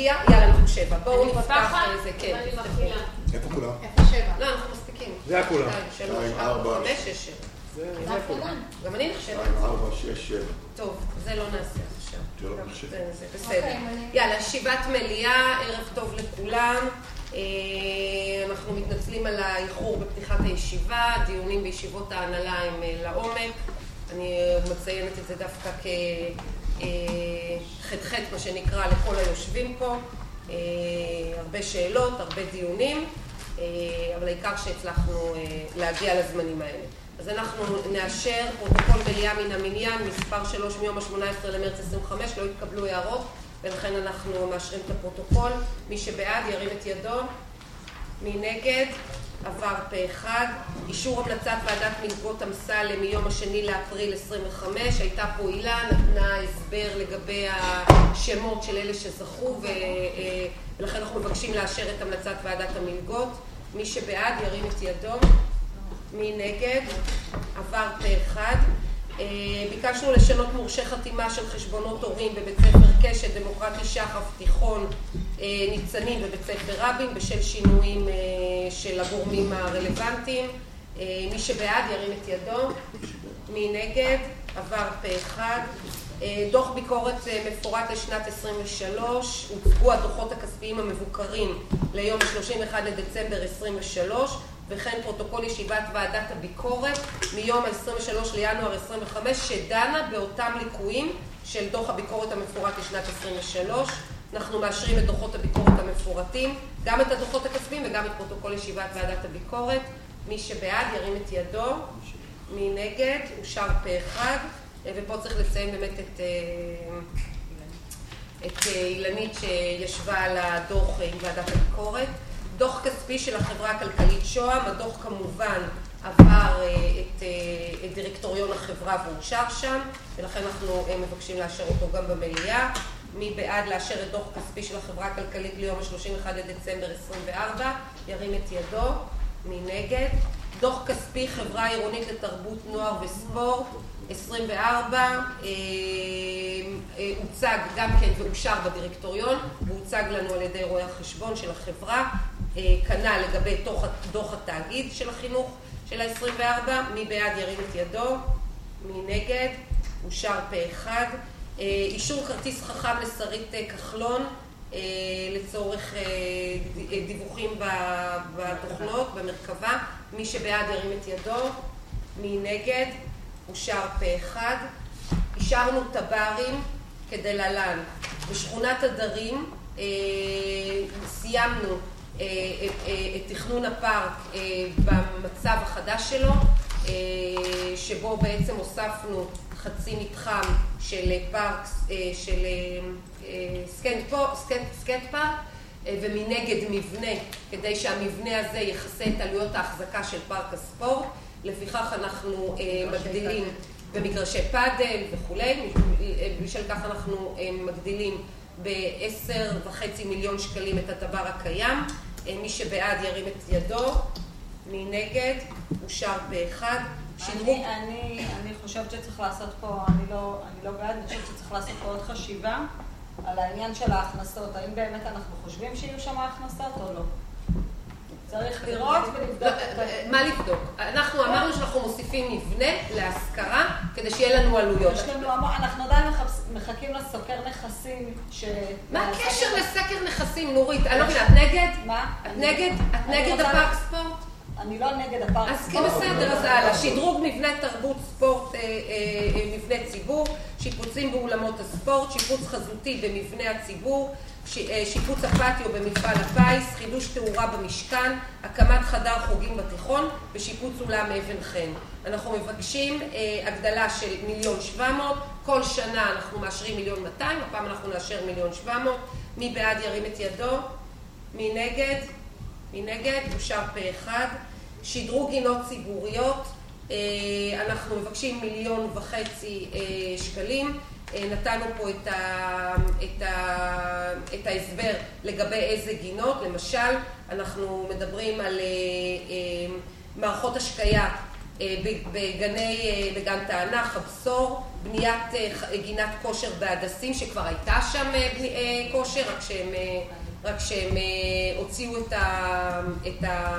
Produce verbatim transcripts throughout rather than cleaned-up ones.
מפתיע, יאללה, אנחנו שבע. בואו נפתח איזה, כן. איפה כולם? איפה שבע? לא, אנחנו מספיקים. זה היה כולם. שלוש, ארבע, חמש, שש, שבע. זה היה כולם. גם אני נחשבת. ארבע, שש, שבע. טוב, זה לא נעשה עכשיו. זה לא נחשב. זה בסדר. יאללה, ישיבת מליאה, ערב טוב לכולם. אנחנו מתנצלים על האיחור בפתיחת הישיבה, דיונים בישיבות ההנהלה הם לעומק. אני מציינת את זה דווקא כחתחת, מה שנקרא, לכל היושבים פה. הרבה שאלות, הרבה דיונים, אבל העיקר שהצלחנו להגיע לזמנים האלה. אז אנחנו נאשר פרוטוקול מליאה מן המניין, מספר שלוש מיום ה-שמונה עשרה למרץ עשרים וחמש, לא התקבלו הערות, ולכן אנחנו מאשרים את הפרוטוקול. מי שבעד ירים את ידו. מי נגד? עבר פה אחד. אישור המלצת ועדת מלגות אמסלם מיום השני לאפריל עשרים וחמש. הייתה פה הילה, נתנה הסבר לגבי השמות של אלה שזכו, ולכן אנחנו מבקשים לאשר את המלצת ועדת המלגות. מי שבעד ירים את ידו. מי נגד? עבר פה אחד. ביקשנו לשנות מורשי חתימה של חשבונות הורים בבית ספר קשת, דמוקרטי שחף, תיכון ניצנים בבית ספר רבין, בשל שינויים של הגורמים הרלוונטיים. מי שבעד ירים את ידו. מי נגד? עבר פה אחד. דוח ביקורת מפורט לשנת עשרים ושלוש, הוצגו הדוחות הכספיים המבוקרים ליום שלושים ואחד לדצמבר עשרים ושלוש, וכן פרוטוקול ישיבת ועדת הביקורת מיום עשרים ושלוש לינואר עשרים וחמש, שדנה באותם ליקויים של דוח הביקורת המפורט לשנת עשרים ושלוש. אנחנו מאשרים את דוחות הביקורת המפורטים, גם את הדוחות הכספיים וגם את פרוטוקול ישיבת ועדת הביקורת. מי שבעד ירים את ידו. מי נגד? אושר פה אחד. ופה צריך לציין באמת את, את אילנית שישבה על הדוח עם ועדת הביקורת. דוח כספי של החברה הכלכלית שוהם, הדוח כמובן עבר את, את דירקטוריון החברה ואושר שם, ולכן אנחנו מבקשים לאשר אותו גם במליאה. מי בעד לאשר את דוח כספי של החברה הכלכלית ליום ה-שלושים ואחד לדצמבר עשרים וארבע, ירים את ידו. מי נגד? דוח כספי חברה עירונית לתרבות נוער וספורט עשרים וארבע, הוצג גם כן ואושר בדירקטוריון, והוצג לנו על ידי רואי החשבון של החברה, כנ"ל לגבי דוח התאגיד של החינוך של ה-עשרים וארבע. מי בעד ירים את ידו. מי נגד? אושר פה אחד. אישור כרטיס חכם לשרית כחלון לצורך דיווחים בתוכנות, במרכבה. מי שבעד ירים את ידו. מי נגד? אושר פה אחד. אישרנו טברים כדלהלן. בשכונת הדרים סיימנו את תכנון הפארק במצב החדש שלו, שבו בעצם הוספנו חצי מתחם של פארק, של סקייט פארק, ומנגד מבנה, כדי שהמבנה הזה יכסה את עלויות ההחזקה של פארק הספורט. לפיכך אנחנו מגדילים במגרשי פאדל וכולי, בשל כך אנחנו מגדילים ב-עשר וחצי מיליון שקלים את הדבר הקיים. מי שבעד ירים את ידו. מי נגד? אושר באחד. אני, אני, אני חושבת שצריך לעשות פה, אני לא, אני לא בעד, אני חושבת שצריך לעשות פה עוד חשיבה על העניין של ההכנסות. האם באמת אנחנו חושבים שיהיו שם ההכנסות או לא? צריך לראות ולבדוק. מה לבדוק? אנחנו אמרנו שאנחנו מוסיפים מבנה להשכרה כדי שיהיה לנו עלויות. אנחנו עדיין מחכים לסוקר נכסים ש... מה הקשר לסקר נכסים, נורית? אני לא מבינה, את נגד? מה? את נגד? את נגד הפארק ספורט? אני לא נגד הפארק ספורט. אז כן בסדר, אז הלאה. שדרוג מבנה תרבות ספורט, מבנה ציבור, שיפוצים באולמות הספורט, שיפוץ חזותי במבנה הציבור, שיפוץ הפטיו במפעל הפיס, חידוש תאורה במשכן, הקמת חדר חוגים בתיכון ושיפוץ אולם אבן חן. אנחנו מבקשים אה, הגדלה של מיליון שבע מאות, כל שנה אנחנו מאשרים מיליון מאתיים, הפעם אנחנו נאשר מיליון שבע מאות. מי בעד ירים את ידו? מי נגד? מי נגד? אושר פה אחד. שדרוג גינות ציבוריות, אה, אנחנו מבקשים מיליון וחצי אה, שקלים. נתנו פה את, ה, את, ה, את ההסבר לגבי איזה גינות. למשל, אנחנו מדברים על מערכות השקיה בגני, בגן תענך, הבשור, בניית גינת כושר בהדסים, שכבר הייתה שם כושר, רק שהם, רק שהם הוציאו את, ה, את, ה,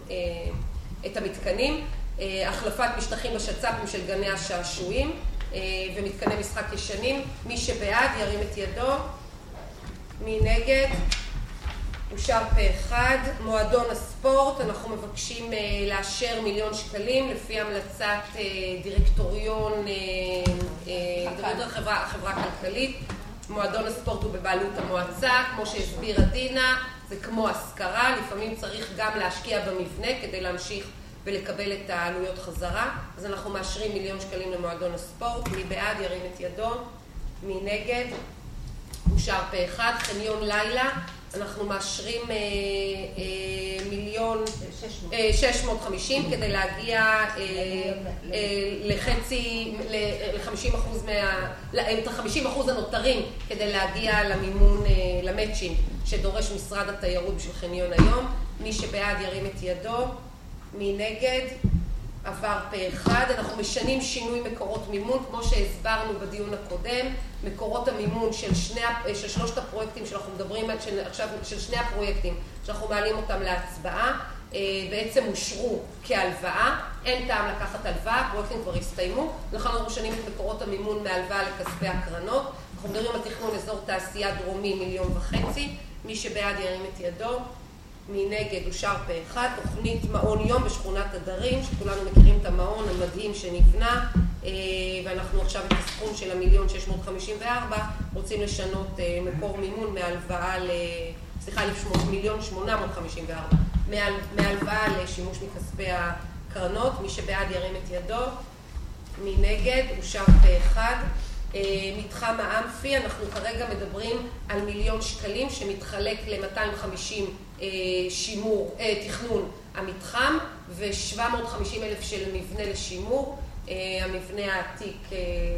את המתקנים, החלפת משטחים בשצ"פים של גני השעשועים ומתקני משחק ישנים. מי שבעד ירים את ידו. מי נגד? אושר פה אחד. מועדון הספורט, אנחנו מבקשים לאשר מיליון שקלים לפי המלצת דירקטוריון, דירקטוריון החברה, החברה הכלכלית. מועדון הספורט הוא בבעלות המועצה, כמו שהסבירה דינה, זה כמו השכרה, לפעמים צריך גם להשקיע במבנה כדי להמשיך ולקבל את העלויות חזרה. אז אנחנו מאשרים מיליון שקלים למועדון הספורט. מי בעד ירים את ידו. מי נגד? אושר פה אחד. חניון לילה, אנחנו מאשרים אה, אה, מיליון שש מאות וחמישים כדי להגיע אה, אה, לחצי, ל-חמישים אחוז מה... את ה-חמישים אחוז הנותרים כדי להגיע למימון, אה, למאצ'ינג שדורש משרד התיירות בשביל חניון היום. מי שבעד ירים את ידו. מי נגד? עבר פה אחד. אנחנו משנים שינוי מקורות מימון, כמו שהסברנו בדיון הקודם. מקורות המימון של, שני, של שלושת הפרויקטים שאנחנו מדברים של, עכשיו, של שני הפרויקטים שאנחנו מעלים אותם להצבעה, בעצם אושרו כהלוואה. אין טעם לקחת הלוואה, הפרויקטים כבר הסתיימו, לכן אנחנו משנים את מקורות המימון מהלוואה לכספי הקרנות. אנחנו מדברים על תכנון אזור תעשייה דרומי מיליון וחצי. מי שבעד ירים את ידו. מי נגד? אושר פה אחד. תוכנית מעון יום בשכונת הדרים, שכולנו מכירים את המעון המדהים שנבנה, ואנחנו עכשיו את הסכום של המיליון שש מאות חמישים וארבע רוצים לשנות מקור מימון מהלוואה ל... סליחה, מיליון שמונה מאות חמישים וארבע מהלוואה לשימוש מכספי הקרנות. מי שבעד ירים את ידו. מי נגד? אושר פה אחד. מתחם האמפי, אנחנו כרגע מדברים על מיליון שקלים שמתחלק ל-מאתיים וחמישים שימור, תכנון המתחם ו-שבע מאות וחמישים אלף של מבנה לשימור. המבנה העתיק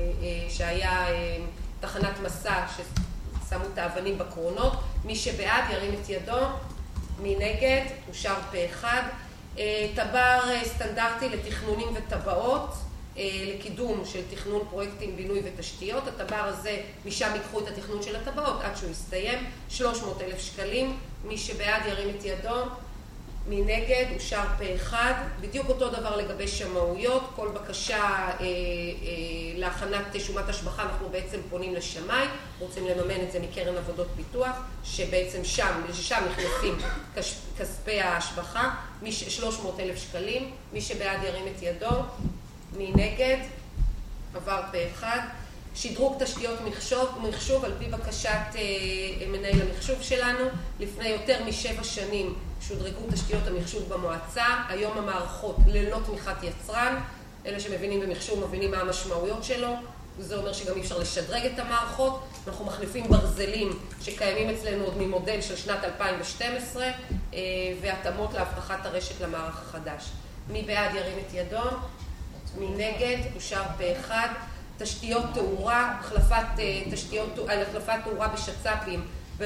שהיה תחנת מסע ששמו את האבנים בקרונות. מי שבעד ירים את ידו. מי נגד? אושר פה אחד. טבר סטנדרטי לתכנונים וטבעות לקידום של תכנון פרויקטים, בינוי ותשתיות. הטבר הזה, משם ייקחו את התכנון של הטבעות עד שהוא יסתיים. שלוש מאות אלף שקלים. מי שבעד ירים את ידו. מי נגד? אושר פה אחד. בדיוק אותו דבר לגבי שמאויות. כל בקשה אה, אה, להכנת שומת השבחה, אנחנו בעצם פונים לשמאי, רוצים לממן את זה מקרן עבודות פיתוח, שבעצם שם, ששם נכנסים כספי ההשבחה. שלוש מאות אלף שקלים. מי שבעד ירים את ידו. מי נגד? עבר פה אחד. שדרוג תשתיות מחשוב, מחשוב על פי בקשת אה, מנהל המחשוב שלנו. לפני יותר משבע שנים שודרגו תשתיות המחשוב במועצה. היום המערכות ללא תמיכת יצרן. אלה שמבינים במחשוב מבינים מה המשמעויות שלו. זה אומר שגם אי אפשר לשדרג את המערכות. אנחנו מחליפים ברזלים שקיימים אצלנו עוד ממודל של שנת אלפיים ושתים עשרה, אה, והתאמות להבטחת הרשת למערך החדש. מי בעד ירים את ידו. מי נגד? אושר פה אחד. תשתיות תאורה, החלפת תשתיות, החלפת תאורה בשצ"פים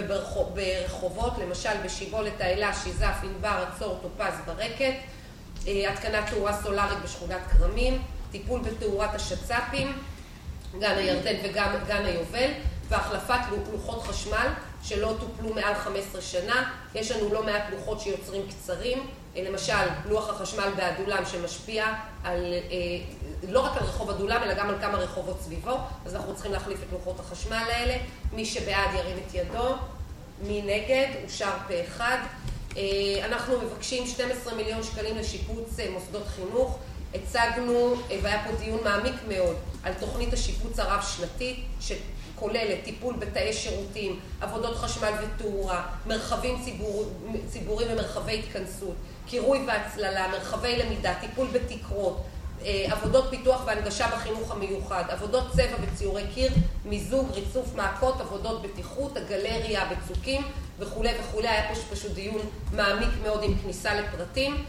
וברחובות, למשל בשיבולת, האלה, שיזף, ענבר, עצור, טופז, ברקת. התקנת תאורה סולארית בשכונת כרמים, טיפול בתאורת השצ"פים, גן הירדן וגם גן היובל, והחלפת לוחות חשמל שלא טופלו מעל חמש עשרה שנה. יש לנו לא מעט לוחות שיוצרים קצרים, למשל לוח החשמל באדולם שמשפיע על, לא רק על רחוב אדולם אלא גם על כמה רחובות סביבו, אז אנחנו צריכים להחליף את לוחות החשמל האלה. מי שבעד ירים את ידו. מי נגד? אושר פה אחד. אנחנו מבקשים שנים עשר מיליון שקלים לשיפוץ מוסדות חינוך. הצגנו, והיה פה דיון מעמיק מאוד, על תוכנית השיפוץ הרב-שנתית, שכוללת טיפול בתאי שירותים, עבודות חשמל ותאורה, מרחבים ציבור, ציבוריים ומרחבי התכנסות, קירוי והצללה, מרחבי למידה, טיפול בתקרות, עבודות פיתוח והנגשה בחינוך המיוחד, עבודות צבע וציורי קיר, מיזוג, ריצוף מעקות, עבודות בטיחות, הגלריה, בצוקים וכו' וכו'. היה פה פשוט דיון מעמיק מאוד עם כניסה לפרטים.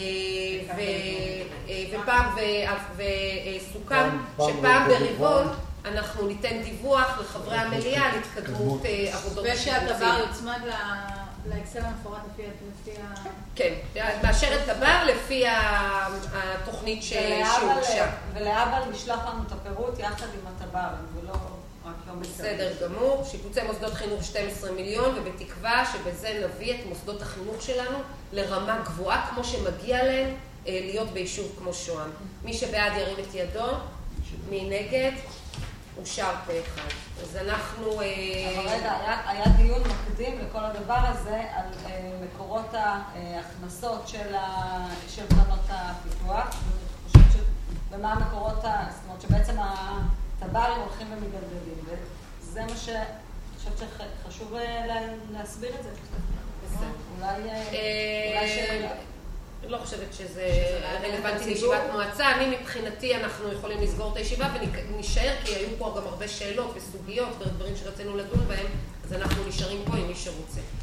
ופעם וסוכם שפעם ברבעון אנחנו ניתן דיווח לחברי המליאה על התקדמות עבודות השיפוצים. ושהדבר יוצמד לאקסל המפורט לפי ה... כן, מאשרת תב"ר לפי התוכנית שהוגשה. ולאבל נשלח לנו את הפירוט יחד עם התב"ר, ולא רק יום בסדר גמור. שיפוצי מוסדות חינוך שנים עשר מיליון, ובתקווה שבזה נביא את מוסדות החינוך שלנו לרמה גבוהה, כמו שמגיע להם להיות ביישוב כמו שוהם. מי שבעד ירים את ידו, מי נגד? אושר פה אחד. אז אנחנו... אבל רגע, היה, היה דיון מקדים לכל הדבר הזה על uh, מקורות ההכנסות של, ה, של קרנות הפיתוח. אני חושבת ש... ומה המקורות, ה, זאת אומרת שבעצם הטב"רים הולכים ומגלגלים. וזה מה ש... אני חושבת שחשוב לה, להסביר את זה. בסדר. אולי... אולי שאלה. לא חושבת שזה רלוונטי לישיבת מועצה. אני מבחינתי אנחנו יכולים לסגור את הישיבה ונשאר, כי היו פה גם הרבה שאלות וסוגיות ודברים שרצינו לדון בהם, אז אנחנו נשארים פה עם מי שרוצה.